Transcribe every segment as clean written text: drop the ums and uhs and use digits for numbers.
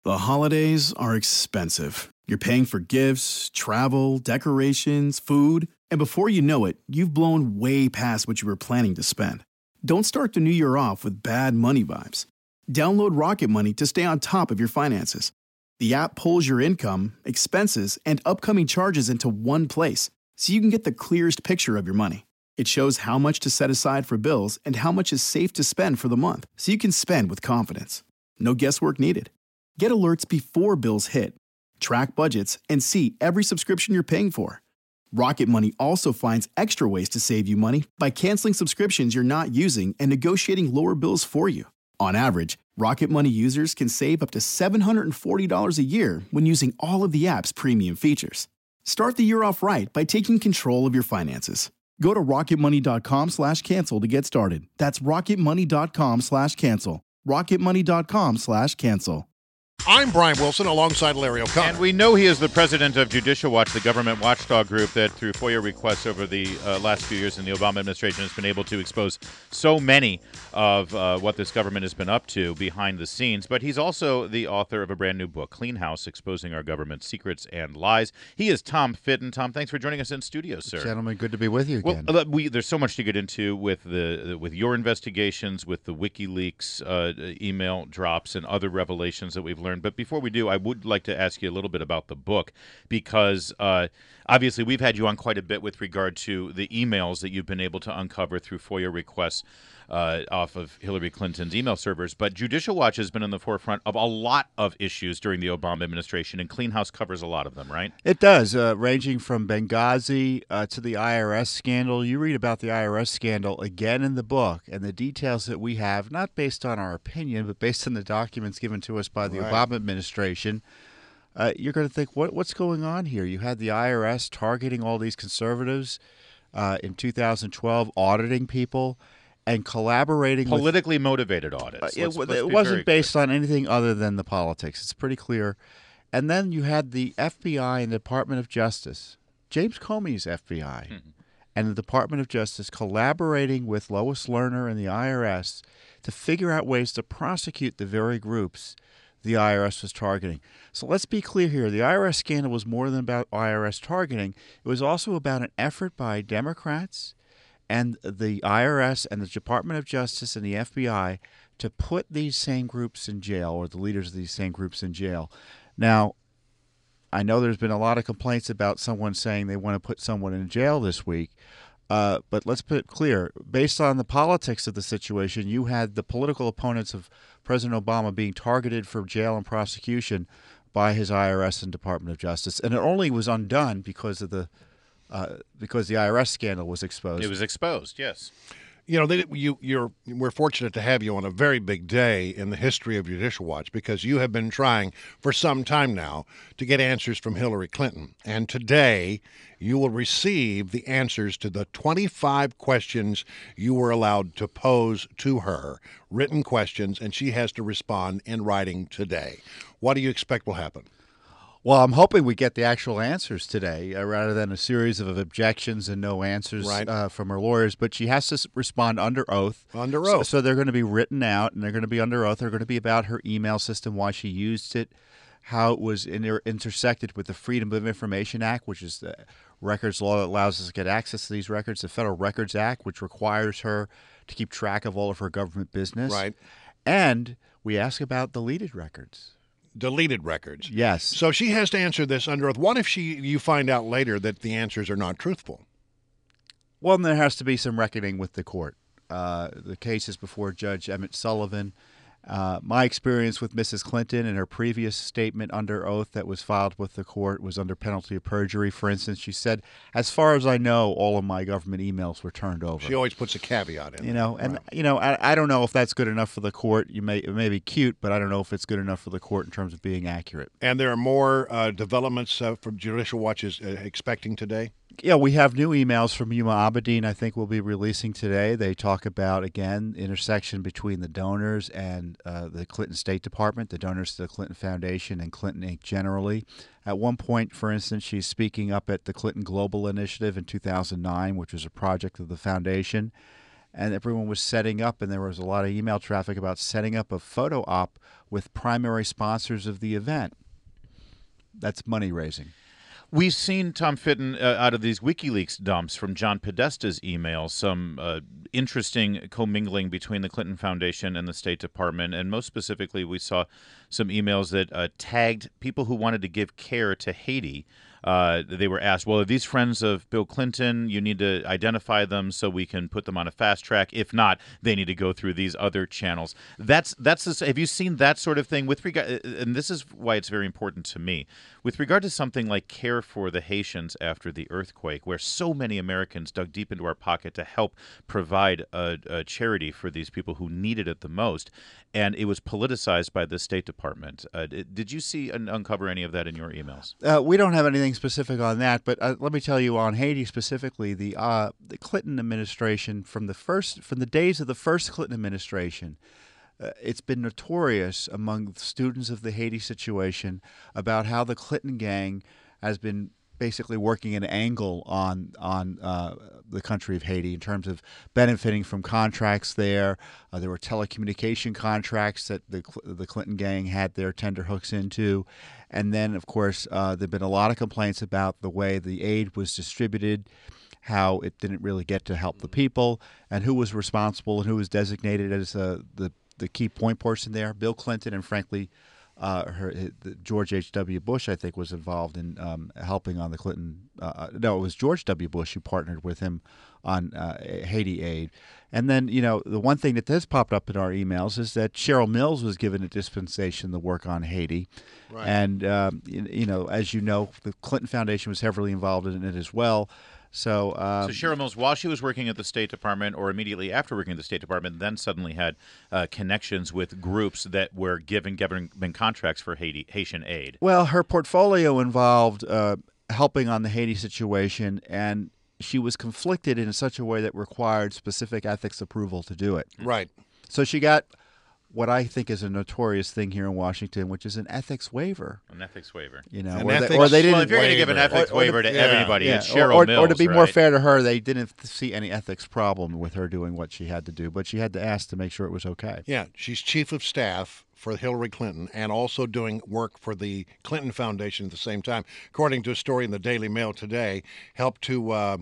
The holidays are expensive. You're paying for gifts, travel, decorations, food, and before you know it, you've blown way past what you were planning to spend. Don't start the new year off with bad money vibes. Download Rocket Money to stay on top of your finances. The app pulls your income, expenses, and upcoming charges into one place, so you can get the clearest picture of your money. It shows how much to set aside for bills and how much is safe to spend for the month, so you can spend with confidence. No guesswork needed. Get alerts before bills hit, track budgets, and see every subscription you're paying for. Rocket Money also finds extra ways to save you money by canceling subscriptions you're not using and negotiating lower bills for you. On average, Rocket Money users can save up to $740 a year when using all of the app's premium features. Start the year off right by taking control of your finances. Go to rocketmoney.com/cancel to get started. That's rocketmoney.com/cancel. rocketmoney.com/cancel. I'm Brian Wilson alongside Larry O'Connor. And we know he is the president of Judicial Watch, the government watchdog group that through FOIA requests over the last few years in the Obama administration has been able to expose so many of what this government has been up to behind the scenes. But he's also the author of a brand new book, Clean House, Exposing Our Government's Secrets and Lies. He is Tom Fitton. Tom, thanks for joining us in studio, sir. Gentlemen, good to be with you again. Well, there's so much to get into with your investigations, with the WikiLeaks email drops and other revelations that we've learned. But before we do, I would like to ask you a little bit about the book because obviously we've had you on quite a bit with regard to the emails that you've been able to uncover through FOIA requests off of Hillary Clinton's email servers. But Judicial Watch has been in the forefront of a lot of issues during the Obama administration, and Clean House covers a lot of them, right? It does, ranging from Benghazi to the IRS scandal. You read about the IRS scandal again in the book, and the details that we have, not based on our opinion, but based on the documents given to us by the Obama administration. You're going to think, what's going on here? You had the IRS targeting all these conservatives in 2012, auditing people and collaborating politically motivated audits. It wasn't based on anything other than the politics. It's pretty clear. And then you had the FBI and the Department of Justice, James Comey's FBI, and the Department of Justice collaborating with Lois Lerner and the IRS to figure out ways to prosecute the very groups the IRS was targeting. So let's be clear here. The IRS scandal was more than about IRS targeting. It was also about an effort by Democrats and the IRS and the Department of Justice and the FBI to put these same groups in jail, or the leaders of these same groups in jail. Now, I know there's been a lot of complaints about someone saying they want to put someone in jail this week. But let's put it clear. Based on the politics of the situation, you had the political opponents of President Obama being targeted for jail and prosecution by his IRS and Department of Justice. And it only was undone because of the IRS scandal was exposed. It was exposed, yes. You know, we're fortunate to have you on a very big day in the history of Judicial Watch because you have been trying for some time now to get answers from Hillary Clinton. And today you will receive the answers to the 25 questions you were allowed to pose to her, written questions, and she has to respond in writing today. What do you expect will happen? Well, I'm hoping we get the actual answers today rather than a series of objections and no answers from her lawyers. But she has to respond under oath. Under oath. So they're going to be written out, and they're going to be under oath. They're going to be about her email system, why she used it, how it was intersected with the Freedom of Information Act, which is the records law that allows us to get access to these records, the Federal Records Act, which requires her to keep track of all of her government business. Right. And we ask about deleted records. Deleted records. Yes. So she has to answer this under oath. What if you find out later that the answers are not truthful? Well, then there has to be some reckoning with the court. The case is before Judge Emmett Sullivan. My experience with Mrs. Clinton and her previous statement under oath that was filed with the court was under penalty of perjury. For instance, she said, as far as I know, all of my government emails were turned over. She always puts a caveat in. I don't know if that's good enough for the court. It may be cute, but I don't know if it's good enough for the court in terms of being accurate. And there are more developments from Judicial Watch is expecting today? Yeah, we have new emails from Yuma Abedin I think we'll be releasing today. They talk about, again, intersection between the donors and the Clinton State Department, the donors to the Clinton Foundation and Clinton Inc. generally. At one point, for instance, she's speaking up at the Clinton Global Initiative in 2009, which was a project of the foundation. and everyone was setting up, and there was a lot of email traffic about setting up a photo op with primary sponsors of the event. That's money raising. We've seen, Tom Fitton, out of these WikiLeaks dumps from John Podesta's emails, some interesting commingling between the Clinton Foundation and the State Department. And most specifically, we saw some emails that tagged people who wanted to give care to Haiti. They were asked, well, are these friends of Bill Clinton? You need to identify them so we can put them on a fast track. If not, they need to go through these other channels. Have you seen that sort of thing with regard? And this is why it's very important to me with regard to something like care for the Haitians after the earthquake, where so many Americans dug deep into our pocket to help provide a charity for these people who needed it the most, and it was politicized by the State Department. Did you see and uncover any of that in your emails? We don't have anything specific on that, but let me tell you on Haiti specifically, the Clinton administration from the days of the first Clinton administration, it's been notorious among students of the Haiti situation about how the Clinton gang has been basically working an angle on the country of Haiti in terms of benefiting from contracts there. There were telecommunication contracts that the Clinton gang had their tenterhooks into. And then, of course, there have been a lot of complaints about the way the aid was distributed, how it didn't really get to help the people, and who was responsible and who was designated as the key point person there. Bill Clinton and, frankly, George H.W. Bush, I think, was involved in helping on the Clinton. No, it was George W. Bush who partnered with him on Haiti aid. And then, the one thing that has popped up in our emails is that Cheryl Mills was given a dispensation to work on Haiti. Right. And, as you know, the Clinton Foundation was heavily involved in it as well. So Cheryl Mills, while she was working at the State Department or immediately after working at the State Department, then suddenly had connections with groups that were giving government contracts for Haitian aid. Well, her portfolio involved helping on the Haiti situation, and she was conflicted in such a way that required specific ethics approval to do it. Right. So she got what I think is a notorious thing here in Washington, which is an ethics waiver. An ethics waiver. Or they Well, didn't. if you're going to give an ethics waiver to everybody, Yeah, it's Cheryl Mills, or to be right? more fair to her, they didn't see any ethics problem with her doing what she had to do, but she had to ask to make sure it was okay. Yeah, she's chief of staff for Hillary Clinton and also doing work for the Clinton Foundation at the same time. According to a story in the Daily Mail today, helped to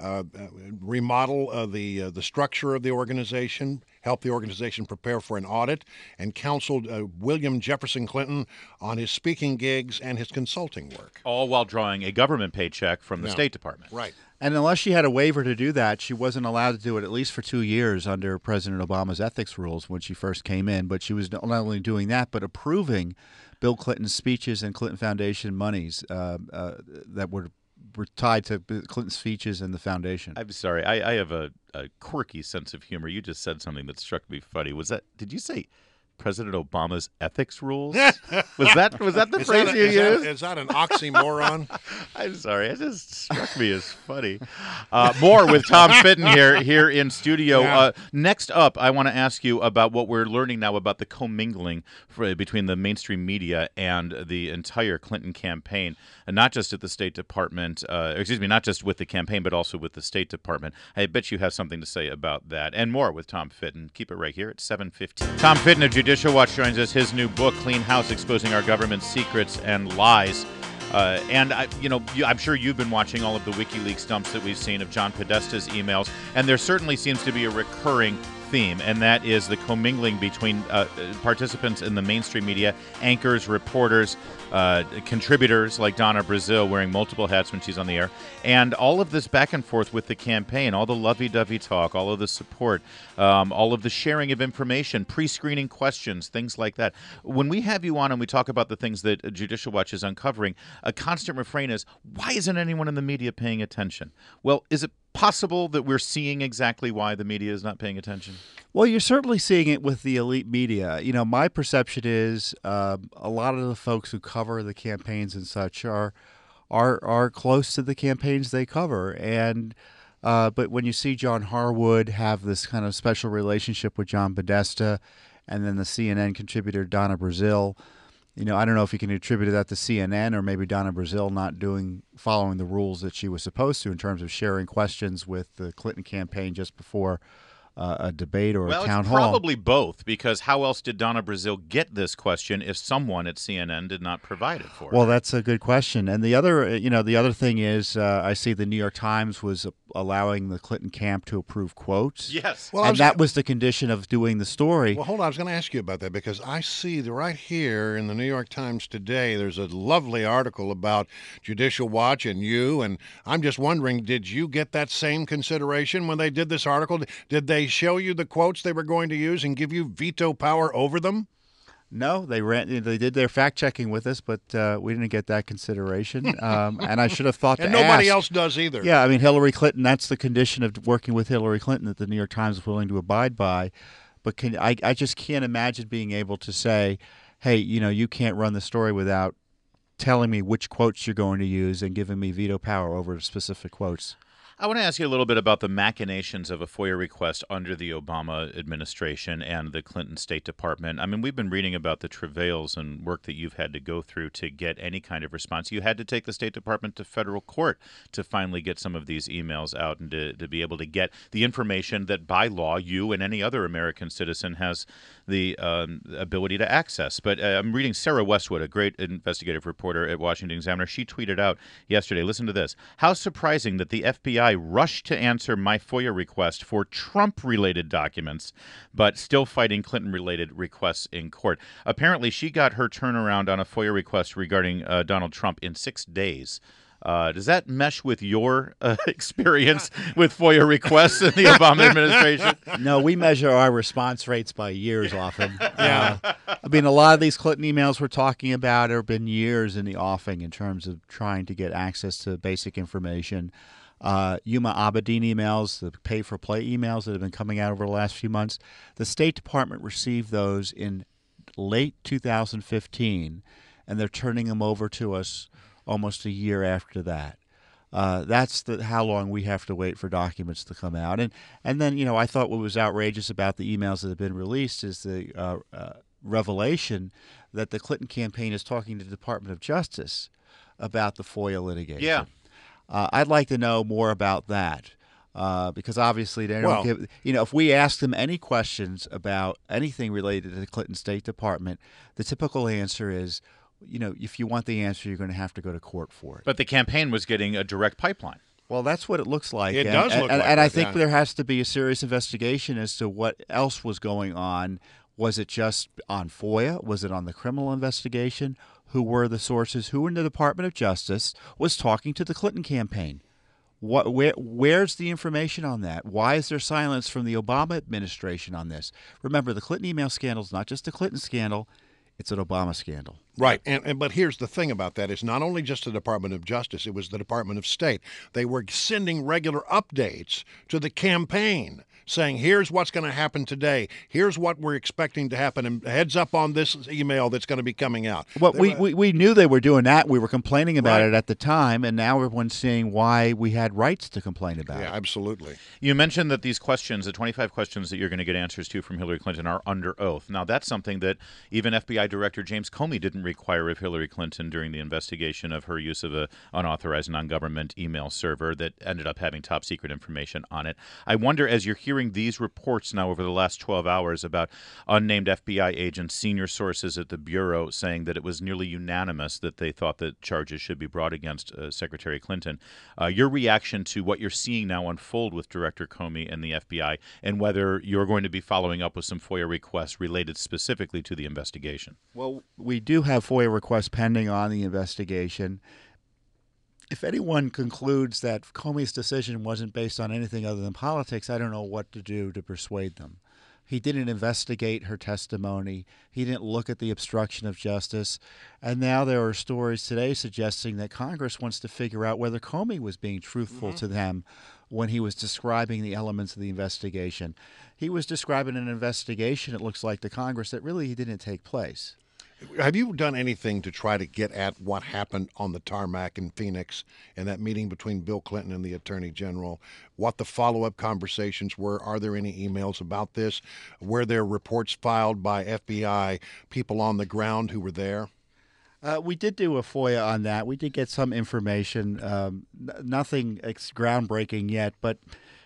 remodel the structure of the organization, helped the organization prepare for an audit, and counseled William Jefferson Clinton on his speaking gigs and his consulting work. All while drawing a government paycheck from the State Department. Right. And unless she had a waiver to do that, she wasn't allowed to do it at least for 2 years under President Obama's ethics rules when she first came in. But she was not only doing that, but approving Bill Clinton's speeches and Clinton Foundation monies that were tied to Clinton's speeches and the foundation. I'm sorry. I have a quirky sense of humor. You just said something that struck me funny. Did you say President Obama's ethics rules? Was that the phrase you used? Is that an oxymoron? I'm sorry. It just struck me as funny. More with Tom Fitton here in studio. Yeah. Next up, I want to ask you about what we're learning now about the commingling between the mainstream media and the entire Clinton campaign, and not just at the State Department. Not just with the campaign, but also with the State Department. I bet you have something to say about that, and more with Tom Fitton. Keep it right here at 7:15. Tom Fitton of Judicial Watch joins us. His new book, Clean House: Exposing Our Government's Secrets and Lies. I'm sure you've been watching all of the WikiLeaks dumps that we've seen of John Podesta's emails, and there certainly seems to be a recurring theme, and that is the commingling between participants in the mainstream media, anchors, reporters, contributors like Donna Brazile wearing multiple hats when she's on the air, and all of this back and forth with the campaign, all the lovey-dovey talk, all of the support, all of the sharing of information, pre-screening questions, things like that. When we have you on and we talk about the things that Judicial Watch is uncovering, a constant refrain is, why isn't anyone in the media paying attention? Well, is it possible that we're seeing exactly why the media is not paying attention? Well, you're certainly seeing it with the elite media. My perception is a lot of the folks who cover the campaigns and such are close to the campaigns they cover, and but when you see John Harwood have this kind of special relationship with John Podesta, and then the CNN contributor Donna Brazile, I don't know if you can attribute that to CNN or maybe Donna Brazile not following the rules that she was supposed to in terms of sharing questions with the Clinton campaign just before a debate or Well, a town it's hall. probably both, because how else did Donna Brazile get this question if someone at CNN did not provide it for her? Well, that's a good question. And the other thing is, I see the New York Times was allowing the Clinton camp to approve quotes. Yes. Well, and that was the condition of doing the story. Well, hold on. I was going to ask you about that because I see right here in the New York Times today, there's a lovely article about Judicial Watch and you. And I'm just wondering, did you get that same consideration when they did this article? Did they show you the quotes they were going to use and give you veto power over them? No, they did their fact checking with us, but we didn't get that consideration. And I should have thought and to nobody ask. else does either. Yeah, I mean Hillary Clinton. That's the condition of working with Hillary Clinton that the New York Times is willing to abide by. But I just can't imagine being able to say, hey, you can't run the story without telling me which quotes you're going to use and giving me veto power over specific quotes. I want to ask you a little bit about the machinations of a FOIA request under the Obama administration and the Clinton State Department. I mean, we've been reading about the travails and work that you've had to go through to get any kind of response. You had to take the State Department to federal court to finally get some of these emails out and to be able to get the information that by law you and any other American citizen has the ability to access. But I'm reading Sarah Westwood, a great investigative reporter at Washington Examiner. She tweeted out yesterday, listen to this, "How surprising that the FBI rushed to answer my FOIA request for Trump-related documents, but still fighting Clinton-related requests in court." Apparently, she got her turnaround on a FOIA request regarding Donald Trump in 6 days. Does that mesh with your experience with FOIA requests in the Obama administration? No, we measure our response rates by years often. I mean, a lot of these Clinton emails we're talking about have been years in the offing in terms of trying to get access to basic information. Yuma Abedin emails, the pay-for-play emails that have been coming out over the last few months. The State Department received those in late 2015, and they're turning them over to us almost a year after that. That's how long we have to wait for documents to come out. And then, I thought what was outrageous about the emails that have been released is the revelation that the Clinton campaign is talking to the Department of Justice about the FOIA litigation. Yeah. I'd like to know more about that. Because obviously they don't give. If we ask them any questions about anything related to the Clinton State Department, the typical answer is, if you want the answer, you're going to have to go to court for it. But the campaign was getting a direct pipeline. Well, that's what it looks like. It does look like and I that, think yeah. there has to be a serious investigation as to what else was going on. Was it just on FOIA? Was it on the criminal investigation? Who were the sources? Who in the Department of Justice was talking to the Clinton campaign? Where's the information on that? Why is there silence from the Obama administration on this? Remember, the Clinton email scandal is not just a Clinton scandal. It's an Obama scandal. Right. But here's the thing about that. It's not only just the Department of Justice. It was the Department of State. They were sending regular updates to the campaign saying, here's what's going to happen today. Here's what we're expecting to happen. And heads up on this email that's going to be coming out. Well, we knew they were doing that. We were complaining about Right. it at the time, and now everyone's seeing why we had rights to complain about Yeah, it. absolutely. You mentioned that these questions, the 25 questions that you're going to get answers to from Hillary Clinton, are under oath. Now, that's something that even FBI Director James Comey didn't require of Hillary Clinton during the investigation of her use of an unauthorized non-government email server that ended up having top-secret information on it. I wonder, as you're hearing these reports now over the last 12 hours about unnamed FBI agents, senior sources at the Bureau saying that it was nearly unanimous that they thought that charges should be brought against Secretary Clinton, your reaction to what you're seeing now unfold with Director Comey and the FBI, and whether you're going to be following up with some FOIA requests related specifically to the investigation. Well, we do have FOIA requests pending on the investigation. If anyone concludes that Comey's decision wasn't based on anything other than politics, I don't know what to do to persuade them. He didn't investigate her testimony. He didn't look at the obstruction of justice. And now there are stories today suggesting that Congress wants to figure out whether Comey was being truthful to them when he was describing the elements of the investigation. He was describing an investigation, it looks like, to Congress that really didn't take place. Have you done anything to try to get at what happened on the tarmac in Phoenix and that meeting between Bill Clinton and the Attorney General? What the follow-up conversations were? Are there any emails about this? Were there reports filed by FBI people on the ground who were there? We did do a FOIA on that. We did get some information, nothing groundbreaking yet, but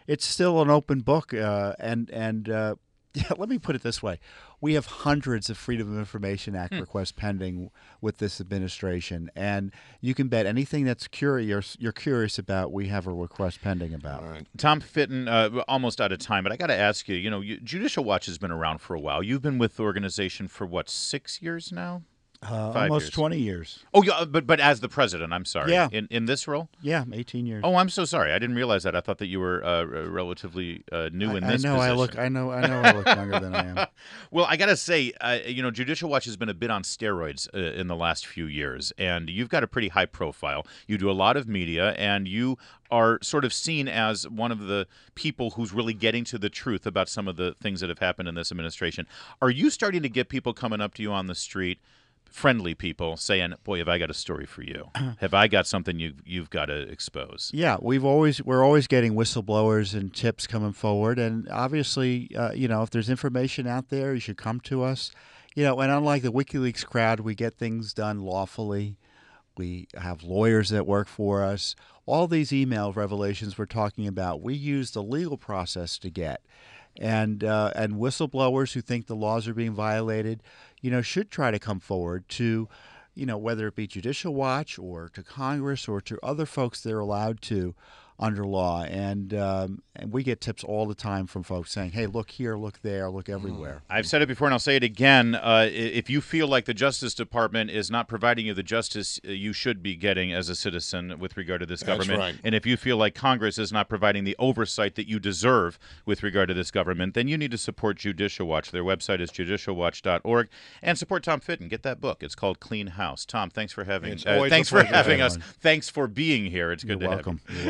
it's still an open book, yeah, let me put it this way. We have hundreds of Freedom of Information Act requests pending with this administration, and you can bet anything that's you're curious about, we have a request pending about. All right. Tom Fitton, almost out of time, but I got to ask you, Judicial Watch has been around for a while. You've been with the organization for, 6 years now? 5 Almost years. 20 years. Oh, yeah, but as the president, I'm sorry. Yeah. In this role? Yeah, 18 years. Oh, I'm so sorry. I didn't realize that. I thought that you were relatively new in this I know position. I know I look younger than I am. Well, I got to say, Judicial Watch has been a bit on steroids in the last few years, and you've got a pretty high profile. You do a lot of media, and you are sort of seen as one of the people who's really getting to the truth about some of the things that have happened in this administration. Are you starting to get people coming up to you on the street, friendly people, saying, "Boy, have I got a story for you? Have I got something you've got to expose?" Yeah, we're always getting whistleblowers and tips coming forward, and obviously, if there's information out there, you should come to us. And unlike the WikiLeaks crowd, we get things done lawfully. We have lawyers that work for us. All these email revelations we're talking about, we use the legal process to get. And whistleblowers who think the laws are being violated, should try to come forward to, whether it be Judicial Watch or to Congress or to other folks they're allowed to under law. And we get tips all the time from folks saying, hey, look here, look there, look everywhere. I've said it before and I'll say it again. If you feel like the Justice Department is not providing you the justice you should be getting as a citizen with regard to this government, right. and if you feel like Congress is not providing the oversight that you deserve with regard to this government, then you need to support Judicial Watch. Their website is judicialwatch.org, and support Tom Fitton. Get that book. It's called Clean House. Tom, thanks for having It's always thanks a for pleasure, having us. everyone. Thanks for being here. It's good You're to welcome. have you. You're welcome.